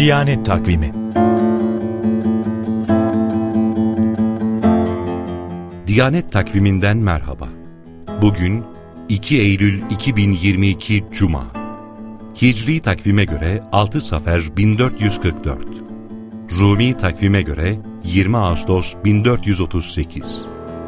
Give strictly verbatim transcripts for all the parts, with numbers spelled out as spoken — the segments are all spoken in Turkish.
Diyanet Takvimi. Diyanet Takviminden merhaba. Bugün iki Eylül iki bin yirmi iki Cuma. Hicri takvime göre altı Safer bin dört yüz kırk dört. Rumi takvime göre yirmi Ağustos bin dört yüz otuz sekiz.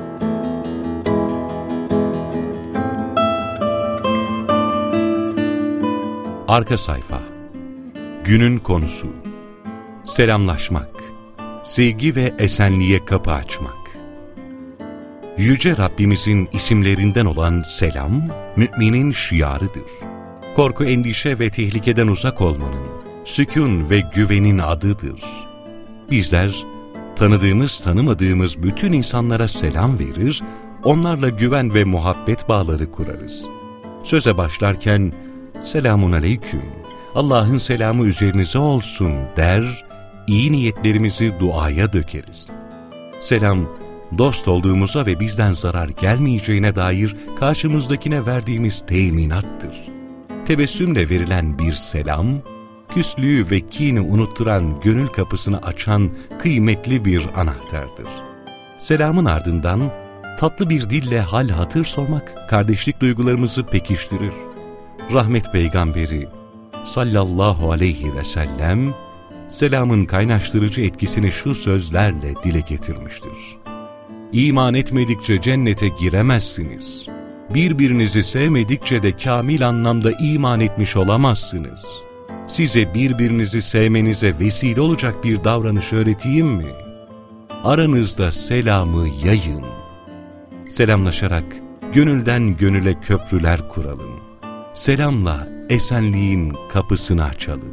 Arka sayfa. Günün konusu: selamlaşmak, sevgi ve esenliğe kapı açmak. Yüce Rabbimizin isimlerinden olan selam, müminin şiarıdır. Korku, endişe ve tehlikeden uzak olmanın, sükun ve güvenin adıdır. Bizler, tanıdığımız tanımadığımız bütün insanlara selam verir, onlarla güven ve muhabbet bağları kurarız. Söze başlarken, selamun aleyküm, Allah'ın selamı üzerinize olsun der, iyi niyetlerimizi duaya dökeriz. Selam, dost olduğumuza ve bizden zarar gelmeyeceğine dair karşımızdakine verdiğimiz teminattır. Tebessümle verilen bir selam, küslüğü ve kini unutturan gönül kapısını açan kıymetli bir anahtardır. Selamın ardından tatlı bir dille hal hatır sormak kardeşlik duygularımızı pekiştirir. Rahmet Peygamberi sallallahu aleyhi ve sellem selamın kaynaştırıcı etkisini şu sözlerle dile getirmiştir: İman etmedikçe cennete giremezsiniz. Birbirinizi sevmedikçe de kamil anlamda iman etmiş olamazsınız. Size birbirinizi sevmenize vesile olacak bir davranış öğreteyim mi? Aranızda selamı yayın. Selamlaşarak gönülden gönüle köprüler kuralım. Selamla esenliğin kapısını açalım.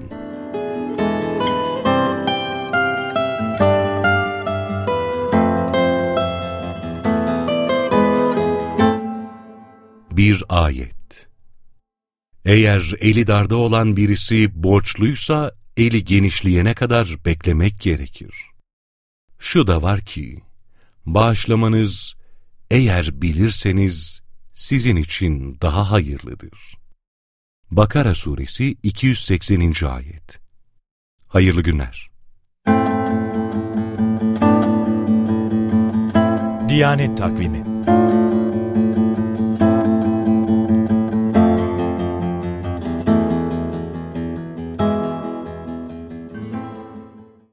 Bir ayet. Eğer eli darda olan birisi borçluysa eli genişleyene kadar beklemek gerekir. Şu da var ki, bağışlamanız eğer bilirseniz sizin için daha hayırlıdır. Bakara Suresi iki yüz sekseninci ayet. Hayırlı günler. Diyanet Takvimi.